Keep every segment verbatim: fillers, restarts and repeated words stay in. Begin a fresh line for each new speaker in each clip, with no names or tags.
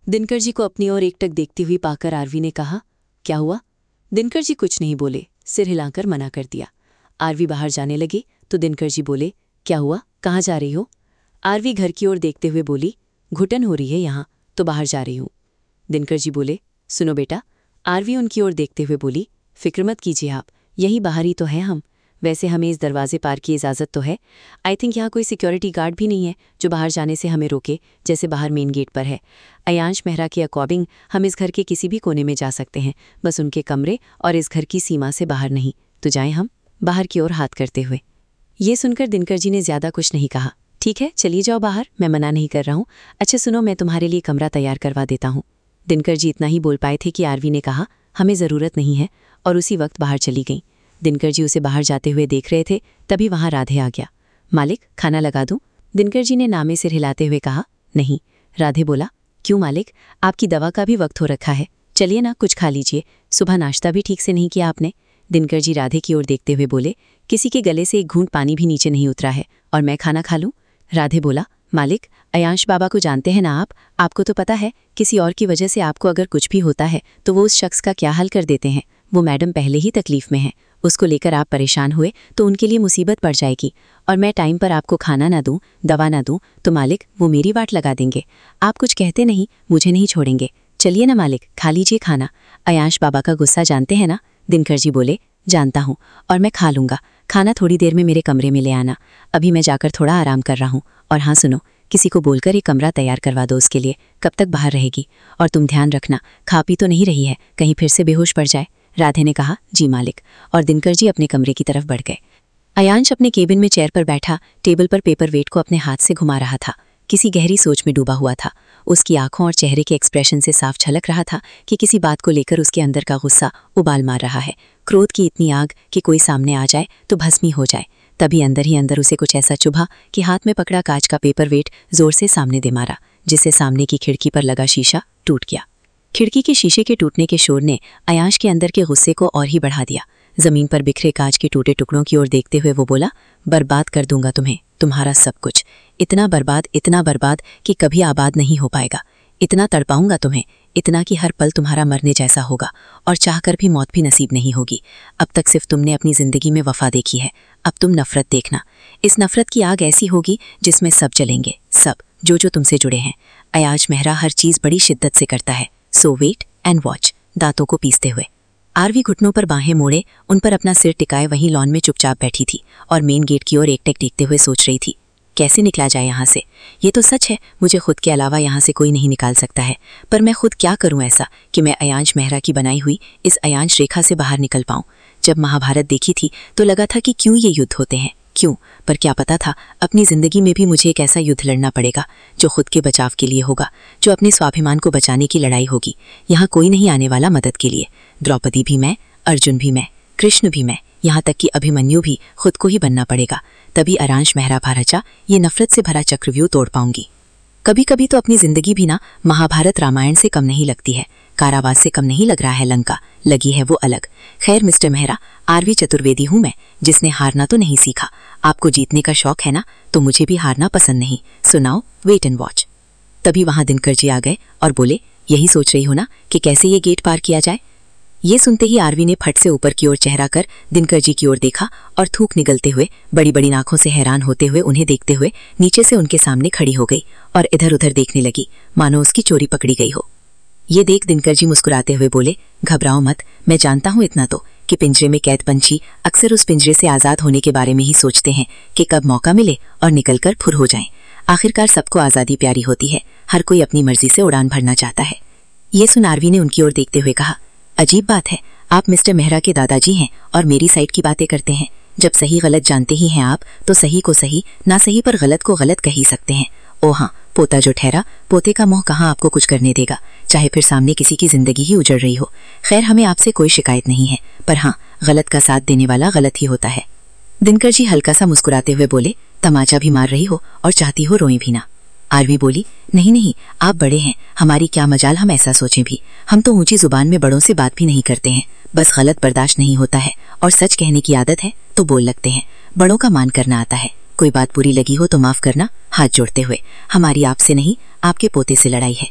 दिनकर जी को अपनी ओर एकटक देखती हुई पाकर आरवी ने कहा, क्या हुआ? दिनकर जी कुछ नहीं बोले, सिर हिलाकर मना कर दिया। आरवी बाहर जाने लगी तो दिनकर जी बोले, क्या हुआ, कहाँ जा रही हो? आरवी घर की ओर देखते हुए बोली, घुटन हो रही है यहाँ, तो बाहर जा रही हूँ। दिनकर जी बोले, सुनो बेटा। आरवी उनकी ओर देखते हुए बोली, फिक्र मत कीजिए आप, यहीं बाहर ही तो हैं हम। वैसे हमें इस दरवाजे पार की इजाज़त तो है। आई थिंक यहाँ कोई सिक्योरिटी गार्ड भी नहीं है जो बाहर जाने से हमें रोके, जैसे बाहर मेन गेट पर है। अयांश मेहरा के अकॉर्डिंग हम इस घर के किसी भी कोने में जा सकते हैं, बस उनके कमरे और इस घर की सीमा से बाहर नहीं। तो जाएं हम, बाहर की ओर हाथ करते हुए। ये सुनकर दिनकर जी ने ज़्यादा कुछ नहीं कहा। ठीक है, चलिए जाओ बाहर, मैं मना नहीं कर रहा हूँ। अच्छा सुनो, मैं तुम्हारे लिए कमरा तैयार करवा देता हूँ। दिनकर जी इतना ही बोल पाए थे कि आरवी ने कहा, हमें ज़रूरत नहीं है, और उसी वक्त बाहर चली गई। दिनकर जी उसे बाहर जाते हुए देख रहे थे, तभी वहाँ राधे आ गया। मालिक, खाना लगा दूं? दिनकर जी ने नामे सिर हिलाते हुए कहा। नहीं। राधे बोला, क्यों मालिक, आपकी दवा का भी वक्त हो रखा है, चलिए ना कुछ खा लीजिए, सुबह नाश्ता भी ठीक से नहीं किया आपने। दिनकर जी राधे की ओर देखते हुए बोले, किसी के गले से एक घूंट पानी भी नीचे नहीं उतरा है, और मैं खाना खा लूँ? राधे बोला, मालिक, अयांश बाबा को जानते हैं ना आप? आपको तो पता है किसी और की वजह से आपको अगर कुछ भी होता है तो वो उस शख्स का क्या हाल कर देते हैं। वो मैडम पहले ही तकलीफ में है, उसको लेकर आप परेशान हुए तो उनके लिए मुसीबत पड़ जाएगी, और मैं टाइम पर आपको खाना ना दूं, दवा ना दूं तो मालिक वो मेरी वाट लगा देंगे। आप कुछ कहते नहीं, मुझे नहीं छोड़ेंगे। चलिए ना मालिक, खा लीजिए खाना। अयांश बाबा का गुस्सा जानते हैं ना? दिनकर जी बोले, जानता हूँ, और मैं खा लूँगा। खाना थोड़ी देर में मेरे कमरे में ले आना, अभी मैं जाकर थोड़ा आराम कर रहा हूँ। और हाँ सुनो, किसी को बोलकर एक कमरा तैयार करवा दो उसके लिए, कब तक बाहर रहेगी? और तुम ध्यान रखना, खा पी तो नहीं रही है, कहीं फिर से बेहोश पड़ जाए। राधे ने कहा, जी मालिक, और दिनकर जी अपने कमरे की तरफ बढ़ गए। अयांश अपने केबिन में चेयर पर बैठा टेबल पर पेपर वेट को अपने हाथ से घुमा रहा था, किसी गहरी सोच में डूबा हुआ था। उसकी आंखों और चेहरे के एक्सप्रेशन से साफ झलक रहा था कि किसी बात को लेकर उसके अंदर का गुस्सा उबाल मार रहा है, क्रोध की इतनी आग कि कोई सामने आ जाए तो भस्मी हो जाए। तभी अंदर ही अंदर उसे कुछ ऐसा चुभा कि हाथ में पकड़ा कांच का पेपर वेट जोर से सामने दे मारा, जिससे सामने की खिड़की पर लगा शीशा टूट गया। खिड़की के शीशे के टूटने के शोर ने अयांश के अंदर के गुस्से को और ही बढ़ा दिया। जमीन पर बिखरे कांच के टूटे टुकड़ों की ओर देखते हुए वो बोला, बर्बाद कर दूंगा तुम्हें, तुम्हारा सब कुछ, इतना बर्बाद, इतना बर्बाद कि कभी आबाद नहीं हो पाएगा। इतना तड़पाऊंगा तुम्हें, इतना कि हर पल तुम्हारा मरने जैसा होगा, और चाहकर भी मौत भी नसीब नहीं होगी। अब तक सिर्फ तुमने अपनी जिंदगी में वफा देखी है, अब तुम नफरत देखना। इस नफरत की आग ऐसी होगी जिसमें सब जलेंगे, सब जो जो तुमसे जुड़े हैं। अयांश मेहरा हर चीज बड़ी शिद्दत से करता है, सो वेट एंड वॉच। दांतों को पीसते हुए आरवी घुटनों पर बाहें मोड़े उन पर अपना सिर टिकाए वहीं लॉन में चुपचाप बैठी थी, और मेन गेट की ओर एकटक देखते हुए सोच रही थी, कैसे निकला जाए यहाँ से। ये तो सच है, मुझे खुद के अलावा यहाँ से कोई नहीं निकाल सकता है, पर मैं खुद क्या करूँ ऐसा कि मैं अयांश मेहरा की बनाई हुई इस अयांश रेखा से बाहर निकल पाऊँ। जब महाभारत देखी थी तो लगा था कि क्यों ये युद्ध होते हैं, क्यों, पर क्या पता था अपनी जिंदगी में भी मुझे एक ऐसा युद्ध लड़ना पड़ेगा जो खुद के बचाव के लिए होगा, जो अपने स्वाभिमान को बचाने की लड़ाई होगी। यहाँ कोई नहीं आने वाला मदद के लिए। द्रौपदी भी मैं, अर्जुन भी मैं, कृष्ण भी मैं, यहाँ तक कि अभिमन्यु भी खुद को ही बनना पड़ेगा, तभी अयांश मेहरा भारचा ये नफरत से भरा चक्रव्यूह तोड़ पाऊंगी। कभी कभी तो अपनी जिंदगी भी ना महाभारत रामायण से कम नहीं लगती है, कारावास से कम नहीं लग रहा है लंका, लगी है वो अलग। खैर मिस्टर मेहरा, आरवी चतुर्वेदी हूँ मैं, जिसने हारना तो नहीं सीखा। आपको जीतने का शौक है ना, तो मुझे भी हारना पसंद नहीं। सुनाओ, वेट एंड वॉच। तभी वहां दिनकर जी आ गए और बोले, यही सोच रही हो ना कि कैसे ये गेट पार किया जाए? ये सुनते ही आरवी ने फट से ऊपर की ओर चेहरा कर दिनकर जी की ओर देखा, और थूक निगलते हुए बड़ी बड़ी आंखों से हैरान होते हुए उन्हें देखते हुए नीचे से उनके सामने खड़ी हो गई और इधर उधर देखने लगी, मानो उसकी चोरी पकड़ी गई हो। ये देख दिनकर जी मुस्कुराते हुए बोले, घबराओ मत, मैं जानता हूँ इतना तो कि पिंजरे में कैद पंछी अक्सर उस पिंजरे से आजाद होने के बारे में ही सोचते हैं कि कब मौका मिले और निकलकर फुर हो जाएं। आखिरकार सबको आजादी प्यारी होती है, हर कोई अपनी मर्जी से उड़ान भरना चाहता है। ये सुन आरवी ने उनकी ओर देखते हुए कहा, अजीब बात है, आप मिस्टर मेहरा के दादाजी हैं और मेरी साइड की बातें करते हैं। जब सही गलत जानते ही हैं आप, तो सही को सही, ना सही पर गलत को गलत कह ही सकते हैं। ओ हाँ, पोता जो ठहरा, पोते का मोह कहाँ आपको कुछ करने देगा, चाहे फिर सामने किसी की जिंदगी ही उजड़ रही हो। खैर हमें आपसे कोई शिकायत नहीं है, पर हाँ, गलत का साथ देने वाला गलत ही होता है। दिनकर जी हल्का सा मुस्कुराते हुए बोले, तमाचा भी मार रही हो और चाहती हो रोए भी ना। आरवी बोली, नहीं नहीं, आप बड़े हैं, हमारी क्या मजाल हम ऐसा सोचें भी। हम तो ऊंची जुबान में बड़ों से बात भी नहीं करते हैं, बस गलत बर्दाश्त नहीं होता है और सच कहने की आदत है तो बोल लगते हैं। बड़ों का मान करना आता है, कोई बात बुरी लगी हो तो माफ करना, हाथ जोड़ते हुए। हमारी आपसे नहीं, आपके पोते से लड़ाई है।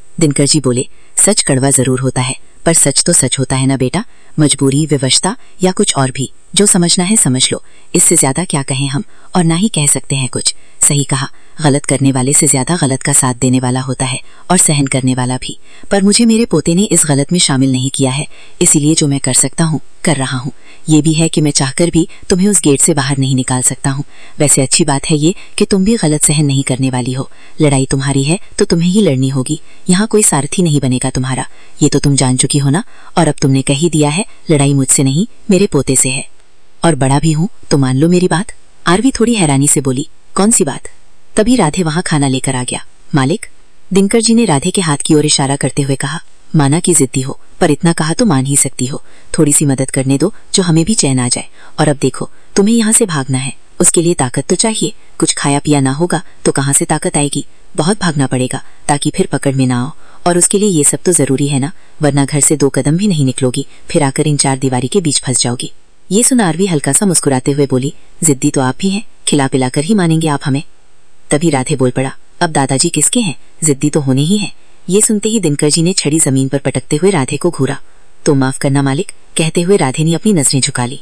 दिनकर जी बोले, सच कड़वा जरूर होता है, पर सच तो सच होता है ना बेटा। मजबूरी, विवशता या कुछ और भी, जो समझना है समझ लो। इससे ज्यादा क्या कहें हम, और ना ही कह सकते हैं कुछ। सही कहा, गलत करने वाले से ज्यादा गलत का साथ देने वाला होता है, और सहन करने वाला भी। पर मुझे मेरे पोते ने इस गलत में शामिल नहीं किया है, इसीलिए जो मैं कर सकता हूँ कर रहा हूँ। ये भी है कि मैं चाहकर भी तुम्हें उस गेट से बाहर नहीं निकाल सकता हूँ। वैसे अच्छी बात है ये कि तुम भी गलत सहन नहीं करने वाली हो। लड़ाई तुम्हारी है तो तुम्हें ही लड़नी होगी, यहाँ कोई सारथी नहीं बनेगा तुम्हारा। ये तो तुम जान चुकी हो ना, और अब तुमने कह ही दिया है, लड़ाई मुझसे नहीं मेरे पोते से है, और बड़ा भी हूँ तो मान लो मेरी बात। आरवी थोड़ी हैरानी से बोली, कौन सी बात? तभी राधे वहां खाना लेकर आ गया। मालिक, दिनकर जी ने राधे के हाथ की ओर इशारा करते हुए कहा, माना कि जिद्दी हो, पर इतना कहा तो मान ही सकती हो। थोड़ी सी मदद करने दो जो हमें भी चैन आ जाए। और अब देखो, तुम्हें यहाँ से भागना है, उसके लिए ताकत तो चाहिए। कुछ खाया पिया ना होगा तो कहाँ से ताकत आएगी? बहुत भागना पड़ेगा ताकि फिर पकड़ में ना आओ, और उसके लिए ये सब तो जरूरी है ना, वरना घर से दो कदम भी नहीं निकलोगी, फिर आकर इन चार दीवारी के बीच फंस जाओगी। ये सुन आरवी हल्का सा मुस्कुराते हुए बोली, जिद्दी तो आप भी हैं, खिला पिलाकर ही मानेंगे आप हमें। तभी राधे बोल पड़ा, अब दादाजी किसके हैं, जिद्दी तो होने ही है। ये सुनते ही दिनकर जी ने छड़ी जमीन पर पटकते हुए राधे को घूरा। तो माफ करना मालिक, कहते हुए राधे ने अपनी नजरें झुका ली।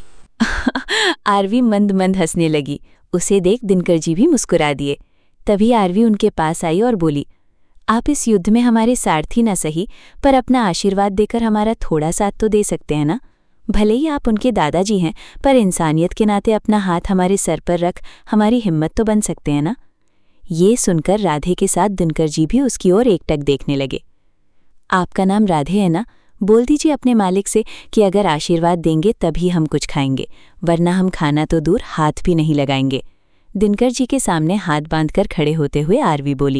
आरवी मंद मंद हंसने लगी। उसे देख दिनकर जी भी मुस्कुरा दिए। तभी आरवी उनके पास आई और बोली, आप इस युद्ध में हमारे सारथी न सही, पर अपना आशीर्वाद देकर हमारा थोड़ा साथ तो दे सकते हैं ना। भले ही आप उनके दादाजी हैं, पर इंसानियत के नाते अपना हाथ हमारे सर पर रख हमारी हिम्मत तो बन सकते हैं ना। ये सुनकर राधे के साथ दिनकर जी भी उसकी ओर एकटक देखने लगे। आपका नाम राधे है ना? बोल दीजिए अपने मालिक से कि अगर आशीर्वाद देंगे तभी हम कुछ खाएंगे, वरना हम खाना तो दूर हाथ भी नहीं लगाएंगे। दिनकर जी के सामने हाथ बांधकर खड़े होते हुए आरवी बोली।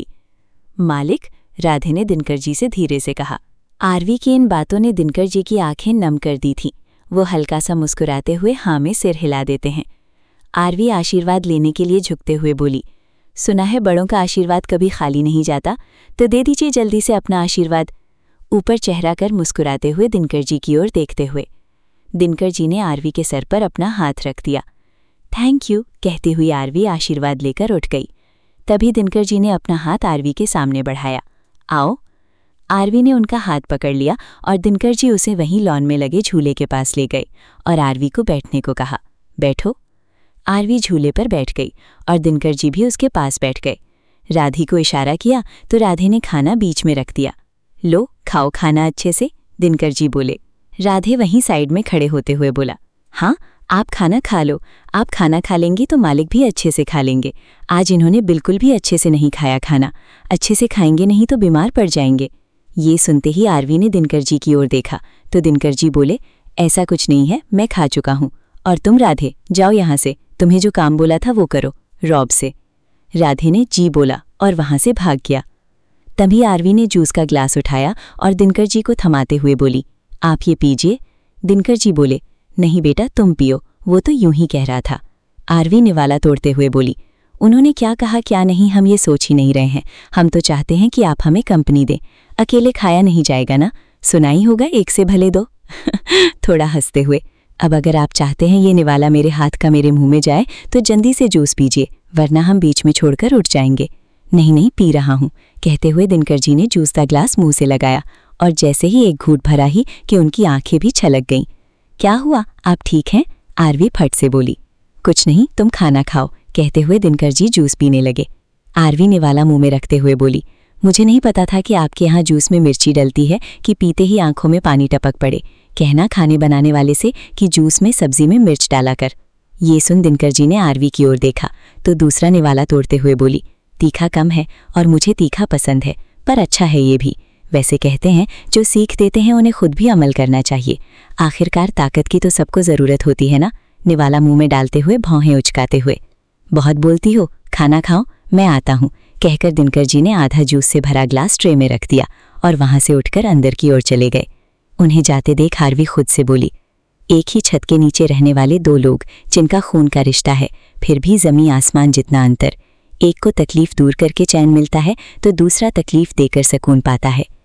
मालिक, राधे ने दिनकर जी से धीरे से कहा। आरवी की इन बातों ने दिनकर जी की आंखें नम कर दी थीं। वो हल्का सा मुस्कुराते हुए हाँ में सिर हिला देते हैं। आरवी आशीर्वाद लेने के लिए झुकते हुए बोली, सुना है बड़ों का आशीर्वाद कभी खाली नहीं जाता, तो दे दीजिए जल्दी से अपना आशीर्वाद। ऊपर चेहरा कर मुस्कुराते हुए दिनकर जी की ओर देखते हुए दिनकर जी ने आरवी के सर पर अपना हाथ रख दिया। थैंक यू कहती हुई आरवी आशीर्वाद लेकर उठ गई। तभी दिनकर जी ने अपना हाथ आरवी के सामने बढ़ाया। आओ। आरवी ने उनका हाथ पकड़ लिया और दिनकर जी उसे वहीं लॉन में लगे झूले के पास ले गए और आरवी को बैठने को कहा। बैठो। आरवी झूले पर बैठ गई और दिनकर जी भी उसके पास बैठ गए। राधे को इशारा किया तो राधे ने खाना बीच में रख दिया। लो, खाओ खाना अच्छे से, दिनकर जी बोले। राधे वहीं साइड में खड़े होते हुए बोला, हाँ आप खाना खा लो। आप खाना खा लेंगी तो मालिक भी अच्छे से खा लेंगे। आज इन्होंने बिल्कुल भी अच्छे से नहीं खाया खाना। अच्छे से खाएंगे नहीं तो बीमार पड़ जाएंगे। ये सुनते ही आरवी ने दिनकर जी की ओर देखा तो दिनकर जी बोले, ऐसा कुछ नहीं है, मैं खा चुका हूँ। और तुम राधे जाओ यहाँ से, तुम्हें जो काम बोला था वो करो, रॉब से। राधे ने जी बोला और वहां से भाग गया। तभी आरवी ने जूस का ग्लास उठाया और दिनकर जी को थमाते हुए बोली, आप ये पीजिए। दिनकर जी बोले, नहीं बेटा तुम पियो, वो तो यूं ही कह रहा था। आरवी निवाला तोड़ते हुए बोली, उन्होंने क्या कहा क्या नहीं हम ये सोच ही नहीं रहे हैं। हम तो चाहते हैं कि आप हमें कंपनी दें। अकेले खाया नहीं जाएगा ना, सुना ही होगा एक से भले दो। थोड़ा हंसते हुए, अब अगर आप चाहते हैं ये निवाला मेरे हाथ का मेरे मुंह में जाए तो जल्दी से जूस पीजिए, वरना हम बीच में छोड़कर उठ जाएंगे। नहीं नहीं पी रहा हूँ, कहते हुए दिनकर जी ने जूस का ग्लास मुंह से लगाया और जैसे ही एक घूंट भरा ही कि उनकी आंखें भी छलक गईं। क्या हुआ, आप ठीक हैं? आरवी फट से बोली। कुछ नहीं, तुम खाना खाओ, कहते हुए दिनकर जी जूस पीने लगे। आरवी निवाला मुंह में रखते हुए बोली, मुझे नहीं पता था कि आपके यहाँ जूस में मिर्ची डलती है कि पीते ही आंखों में पानी टपक पड़े। कहना खाने बनाने वाले से कि जूस में सब्जी में मिर्च डाला कर। ये सुन दिनकर जी ने आरवी की ओर देखा तो दूसरा निवाला तोड़ते हुए बोली, तीखा कम है और मुझे तीखा पसंद है, पर अच्छा है ये भी। वैसे कहते हैं जो सीख देते हैं उन्हें खुद भी अमल करना चाहिए। आखिरकार ताकत की तो सबको ज़रूरत होती है ना, निवाला मुंह में डालते हुए भौहें उचकाते हुए। बहुत बोलती हो, खाना खाओ, मैं आता हूँ, कहकर दिनकर जी ने आधा जूस से भरा ग्लास ट्रे में रख दिया और वहां से उठकर अंदर की ओर चले गए। उन्हें जाते देख आरवी खुद से बोली, एक ही छत के नीचे रहने वाले दो लोग जिनका खून का रिश्ता है, फिर भी ज़मीन आसमान जितना अंतर। एक को तकलीफ दूर करके चैन मिलता है तो दूसरा तकलीफ देकर सुकून पाता है।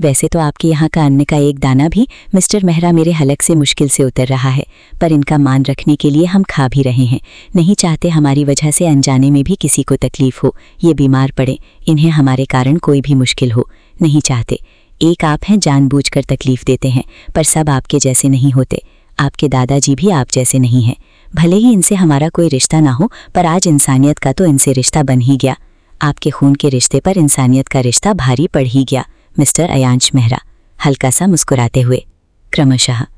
वैसे तो आपके यहाँ का अन्न का एक दाना भी मिस्टर मेहरा मेरे हलक से मुश्किल से उतर रहा है, पर इनका मान रखने के लिए हम खा भी रहे हैं। नहीं चाहते हमारी वजह से अनजाने में भी किसी को तकलीफ हो, ये बीमार पड़े, इन्हें हमारे कारण कोई भी मुश्किल हो, नहीं चाहते। एक आप हैं जानबूझकर तकलीफ देते हैं, पर सब आपके जैसे नहीं होते। आपके दादाजी भी आप जैसे नहीं हैं। भले ही इनसे हमारा कोई रिश्ता ना हो, पर आज इंसानियत का तो इनसे रिश्ता बन ही गया। आपके खून के रिश्ते पर इंसानियत का रिश्ता भारी पड़ ही गया। मिस्टर अयांश मेहरा, हल्का सा मुस्कुराते हुए। क्रमशः